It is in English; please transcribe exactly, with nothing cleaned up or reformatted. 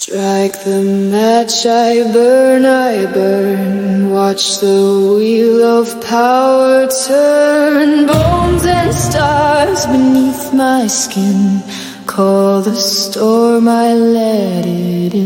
Strike the match, I burn, I burn. Watch the wheel of power turn. Bones and stars beneath my skin. Call the storm, I let it